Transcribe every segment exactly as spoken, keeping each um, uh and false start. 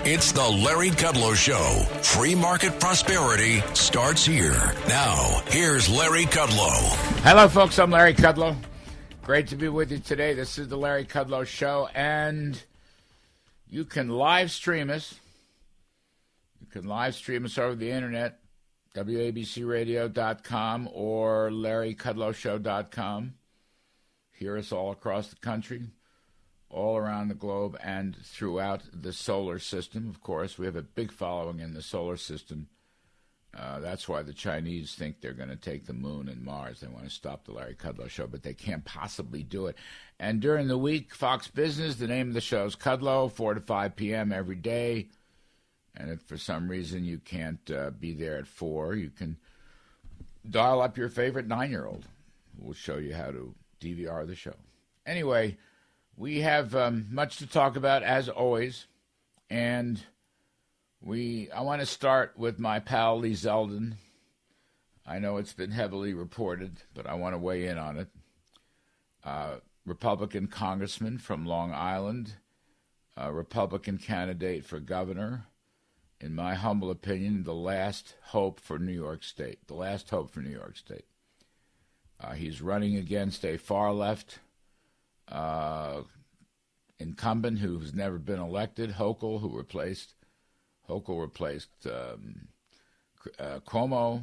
It's the Larry Kudlow Show. Free market prosperity starts here. Now, here's Larry Kudlow. Hello, folks. I'm Larry Kudlow. Great to be with you today. This is the Larry Kudlow Show, and you can live stream us. You can live stream us over the internet, W A B C radio dot com or Larry Kudlow Show dot com. Hear us all across the country, all around the globe, and throughout the solar system. Of course, we have a big following in the solar system. Uh, that's why the Chinese think they're going to take the moon and Mars. They want to stop the Larry Kudlow Show, but they can't possibly do it. And during the week, Fox Business, the name of the show is Kudlow, four to five p.m. every day. And if for some reason you can't uh, be there at four, you can dial up your favorite nine-year-old. We'll show you how to D V R the show. Anyway, we have um, much to talk about, as always. And we I want to start with my pal Lee Zeldin. I know it's been heavily reported, but I want to weigh in on it. Uh, Republican congressman from Long Island, a Republican candidate for governor. In my humble opinion, the last hope for New York State. The last hope for New York State. Uh, he's running against a far-left uh, incumbent who's never been elected, Hochul, who replaced Hochul replaced um, uh, Cuomo.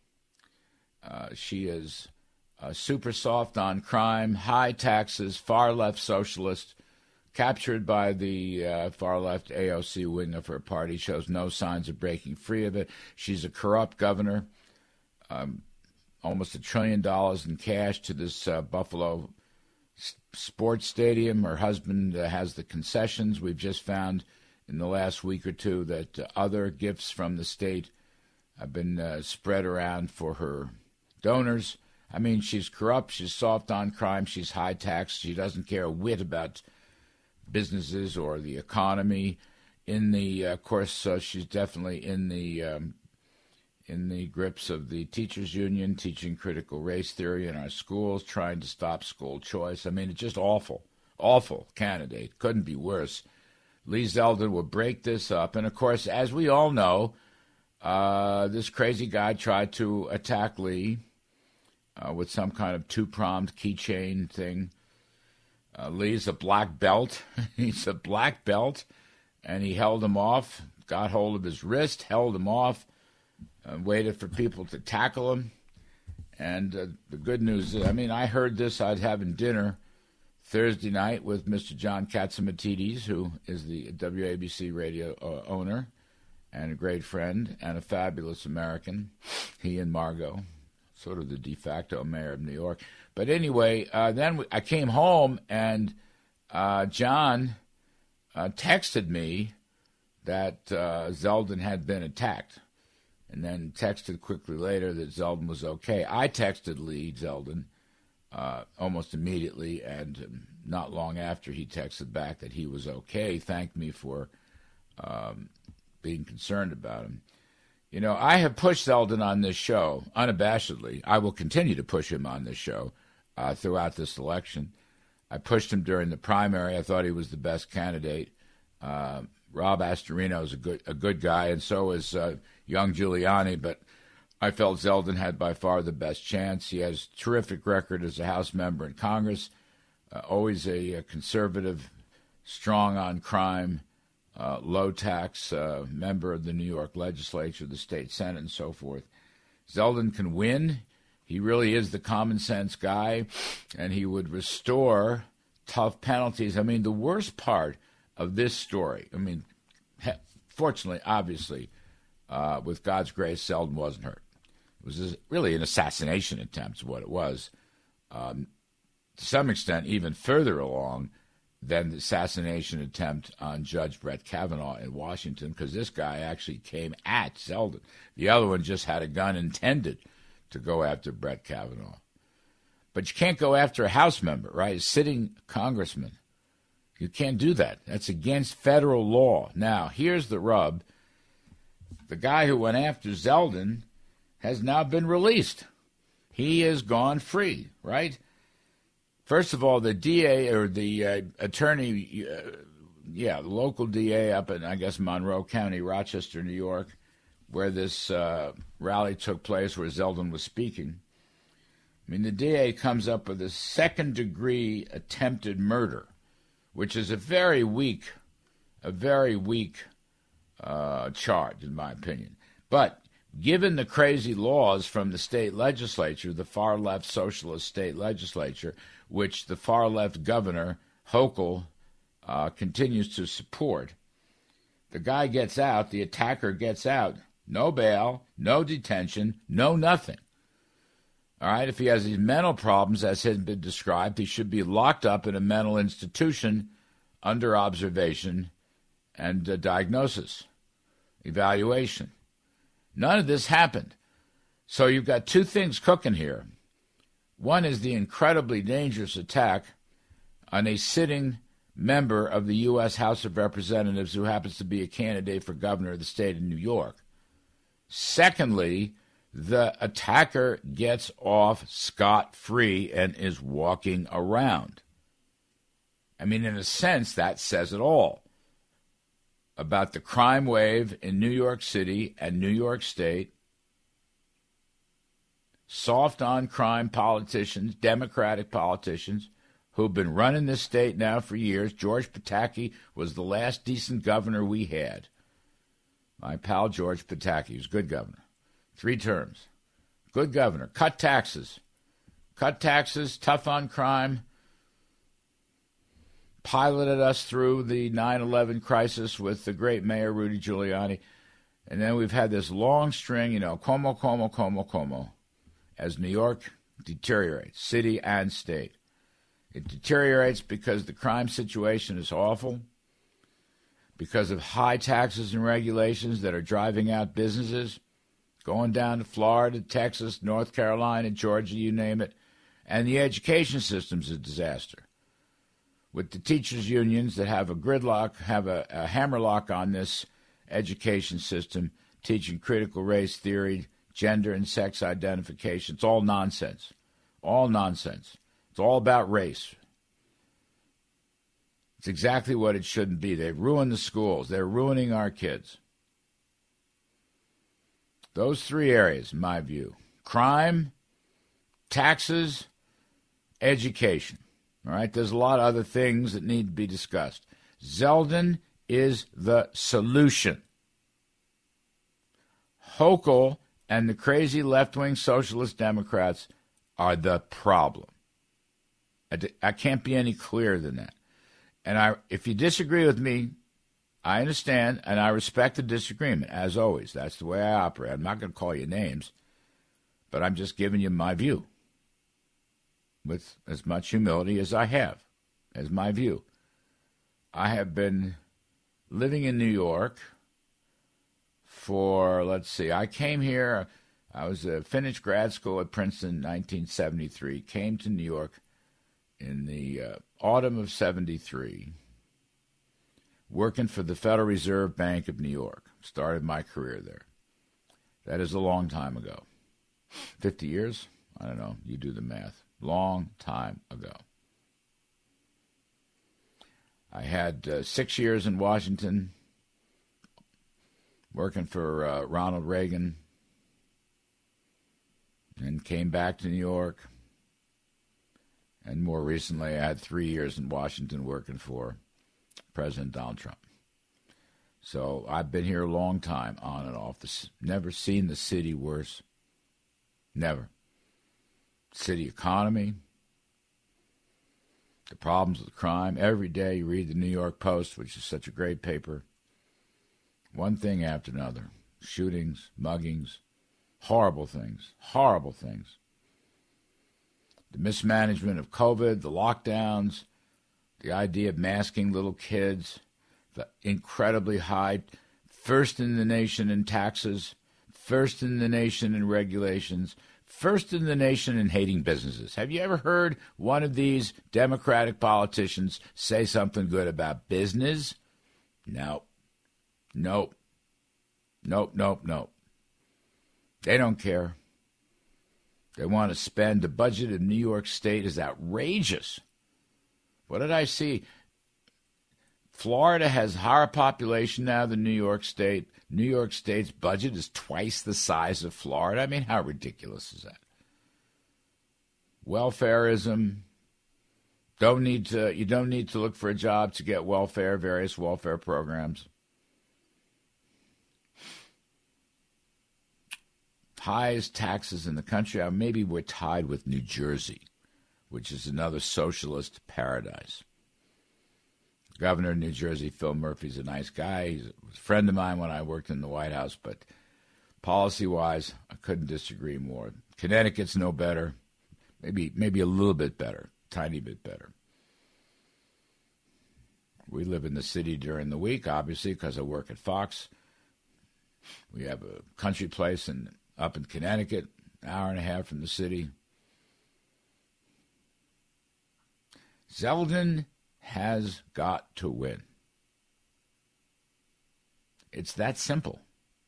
Uh, she is uh, super soft on crime, high taxes, far-left socialist, captured by the uh, far-left A O C wing of her party, shows no signs of breaking free of it. She's a corrupt governor, um, almost a trillion dollars in cash to this uh, Buffalo s- sports stadium. Her husband uh, has the concessions. We've just found in the last week or two that uh, other gifts from the state have been uh, spread around for her donors. I mean, she's corrupt, she's soft on crime, she's high tax, she doesn't care a whit about businesses or the economy. In the, uh, of course, uh, she's definitely in the um, in the grips of the teachers union, teaching critical race theory in our schools, trying to stop school choice. I mean, it's just awful, awful candidate. Couldn't be worse. Lee Zeldin will break this up. And, of course, as we all know, uh, this crazy guy tried to attack Lee uh, with some kind of two-pronged keychain thing. Uh, Lee's a black belt. He's a black belt, and he held him off, got hold of his wrist, held him off, and waited for people to tackle him. And uh, the good news is, I mean, I heard this. I was having dinner Thursday night with Mister John Catsimatidis, who is the W A B C radio uh, owner and a great friend and a fabulous American. He and Margot, sort of the de facto mayor of New York. But anyway, uh, then I came home, and uh, John uh, texted me that uh, Zeldin had been attacked, and then texted quickly later that Zeldin was okay. I texted Lee Zeldin uh, almost immediately, and um, not long after he texted back that he was okay, thanked me for um, being concerned about him. You know, I have pushed Zeldin on this show unabashedly. I will continue to push him on this show uh, throughout this election. I pushed him during the primary. I thought he was the best candidate. Uh, Rob Astorino is a good a good guy, and so is uh, young Giuliani, but I felt Zeldin had by far the best chance. He has a terrific record as a House member in Congress, uh, always a, a conservative, strong on crime, Uh, low-tax uh, member of the New York legislature, the state senate, and so forth. Zeldin can win. He really is the common-sense guy, and he would restore tough penalties. I mean, the worst part of this story, I mean, he- fortunately, obviously, uh, with God's grace, Zeldin wasn't hurt. It was really an assassination attempt is what it was. Um, to some extent, even further along than the assassination attempt on Judge Brett Kavanaugh in Washington, because this guy actually came at Zeldin. The other one just had a gun intended to go after Brett Kavanaugh. But you can't go after a House member, right? A sitting congressman. You can't do that. That's against federal law. Now, here's the rub. The guy who went after Zeldin has now been released. He has gone free, right? First of all, the D A or the uh, attorney uh, yeah, the local D A up in, I guess, Monroe County, Rochester, New York, where this uh, rally took place, where Zeldin was speaking. I mean, the D A comes up with a second-degree attempted murder, which is a very weak, a very weak uh, charge, in my opinion. But given the crazy laws from the state legislature, the far-left socialist state legislature, which the far-left governor, Hochul, uh, continues to support, the guy gets out, the attacker gets out, no bail, no detention, no nothing. All right, if he has these mental problems, as has been described, he should be locked up in a mental institution under observation and uh, diagnosis, evaluation. None of this happened. So you've got two things cooking here. One is the incredibly dangerous attack on a sitting member of the U S House of Representatives who happens to be a candidate for governor of the state of New York. Secondly, the attacker gets off scot-free and is walking around. I mean, in a sense, that says it all about the crime wave in New York City and New York State. Soft-on-crime politicians, Democratic politicians, who've been running this state now for years. George Pataki was the last decent governor we had. My pal George Pataki, he was a good governor. Three terms. Good governor. Cut taxes. Cut taxes, tough on crime. Piloted us through the nine eleven crisis with the great mayor, Rudy Giuliani. And then we've had this long string, you know, como, como, como, como, as New York deteriorates, city and state. It deteriorates because the crime situation is awful, because of high taxes and regulations that are driving out businesses, going down to Florida, Texas, North Carolina, Georgia, you name it. And the education system's a disaster. With the teachers' unions that have a gridlock, have a, a hammerlock on this education system, teaching critical race theory, gender and sex identification. It's all nonsense. All nonsense. It's all about race. It's exactly what it shouldn't be. They've ruined the schools. They're ruining our kids. Those three areas, in my view: crime, taxes, education. All right, there's a lot of other things that need to be discussed. Zeldin is the solution. Hochul and the crazy left-wing socialist Democrats are the problem. I, d- I can't be any clearer than that. And I, if you disagree with me, I understand, and I respect the disagreement, as always. That's the way I operate. I'm not going to call you names, but I'm just giving you my view with as much humility as I have, as my view. I have been living in New York for, let's see, I came here, I was uh, finished grad school at Princeton in nineteen seventy-three, came to New York in the uh, autumn of seventy-three, working for the Federal Reserve Bank of New York. Started my career there. That is a long time ago. fifty years? I don't know. You do the math. Long time ago. I had uh, six years in Washington, working for uh, Ronald Reagan, and came back to New York. And more recently, I had three years in Washington working for President Donald Trump. So I've been here a long time, on and off. This, never seen the city worse. Never. City economy, the problems with crime. Every day you read the New York Post, which is such a great paper. One thing after another. Shootings, muggings, horrible things, horrible things. The mismanagement of COVID, the lockdowns, the idea of masking little kids, the incredibly high, first in the nation in taxes, first in the nation in regulations, first in the nation in hating businesses. Have you ever heard one of these Democratic politicians say something good about business? No. Nope. Nope, nope, nope. They don't care. They want to spend. The budget of New York State is outrageous. What did I see? Florida has higher population now than New York State. New York State's budget is twice the size of Florida. I mean, how ridiculous is that? Welfareism. Don't need to. You don't need to look for a job to get welfare. Various welfare programs. Highest taxes in the country. Uh, maybe we're tied with New Jersey, which is another socialist paradise. Governor of New Jersey, Phil Murphy's a nice guy. He's a friend of mine when I worked in the White House, but policy-wise, I couldn't disagree more. Connecticut's no better. Maybe maybe a little bit better, tiny bit better. We live in the city during the week, obviously, because I work at Fox. We have a country place in, up in Connecticut, an hour and a half from the city. Zeldin has got to win. It's that simple.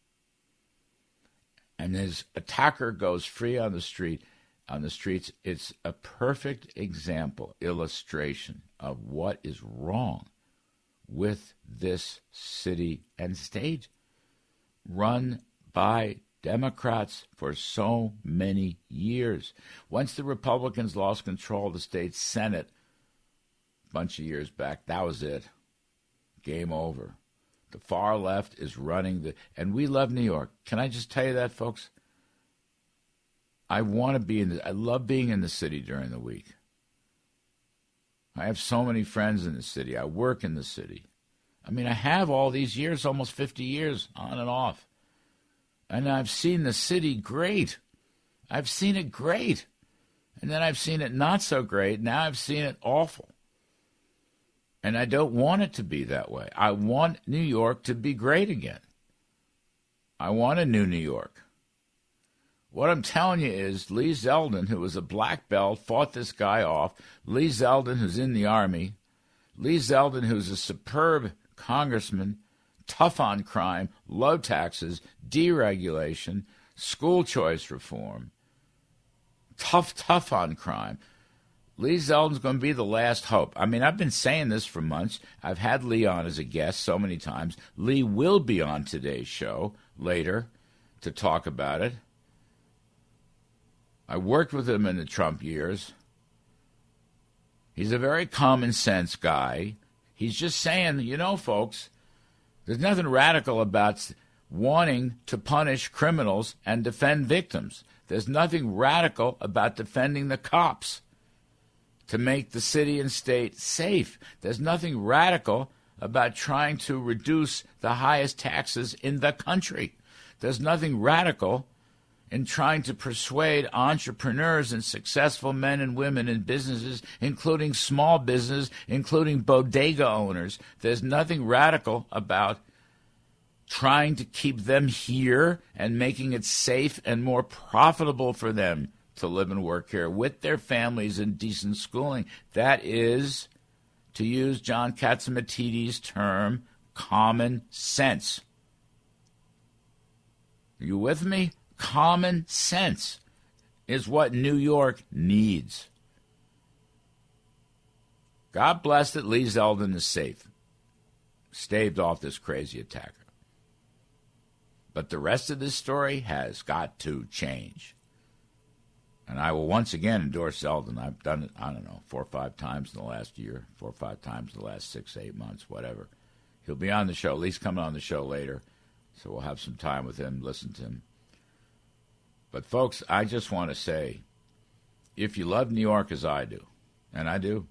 And his attacker goes free on the street, on the streets. It's a perfect example, illustration of what is wrong with this city and state run by Democrats for so many years. Once the Republicans lost control of the state Senate a bunch of years back, that was it. Game over. The far left is running the, and we love New York. Can I just tell you that, folks? I want to be in the, I love being in the city during the week. I have so many friends in the city. I work in the city. I mean, I have all these years, almost fifty years, on and off. And I've seen the city great. I've seen it great. And then I've seen it not so great. Now I've seen it awful. And I don't want it to be that way. I want New York to be great again. I want a new New York. What I'm telling you is Lee Zeldin, who was a black belt, fought this guy off. Lee Zeldin, who's in the Army. Lee Zeldin, who's a superb congressman, tough on crime, low taxes, deregulation, school choice reform. Tough, tough on crime. Lee Zeldin's going to be the last hope. I mean, I've been saying this for months. I've had Lee on as a guest so many times. Lee will be on today's show later to talk about it. I worked with him in the Trump years. He's a very common sense guy. He's just saying, you know, folks, there's nothing radical about wanting to punish criminals and defend victims. There's nothing radical about defending the cops to make the city and state safe. There's nothing radical about trying to reduce the highest taxes in the country. There's nothing radical in trying to persuade entrepreneurs and successful men and women in businesses, including small business, including bodega owners. There's nothing radical about trying to keep them here and making it safe and more profitable for them to live and work here with their families in decent schooling. That is, to use John Catsimatidis' term, common sense. Are you with me? Common sense is what New York needs. God bless that Lee Zeldin is safe. Staved off this crazy attacker. But the rest of this story has got to change. And I will once again endorse Zeldin. I've done it, I don't know, four or five times in the last year, four or five times in the last six, eight months, whatever. He'll be on the show, at least coming on the show later. So we'll have some time with him, listen to him. But, folks, I just want to say, if you love New York as I do, and I do,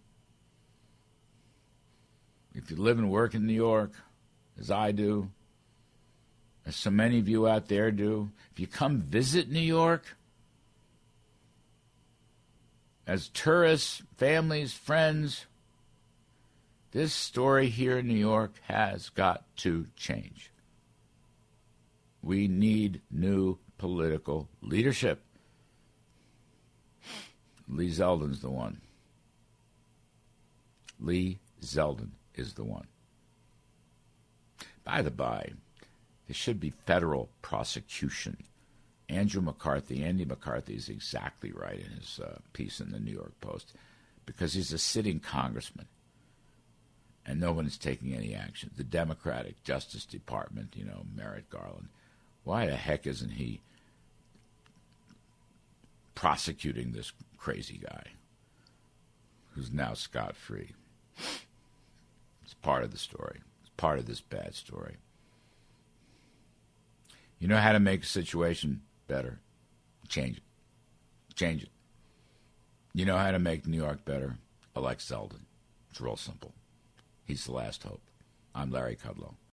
if you live and work in New York as I do, as so many of you out there do, if you come visit New York, as tourists, families, friends, this story here in New York has got to change. We need new political leadership. Lee Zeldin's the one. Lee Zeldin is the one. By the by, there should be federal prosecution. Andrew McCarthy, Andy McCarthy is exactly right in his uh, piece in the New York Post, because he's a sitting congressman. and no one is taking any action. The Democratic Justice Department, you know, Merrick Garland, why the heck isn't he prosecuting this crazy guy who's now scot-free? It's part of the story. It's part of this bad story. You know how to make a situation better? Change it. Change it. You know how to make New York better? Elect Zeldin. It's real simple. He's the last hope. I'm Larry Kudlow.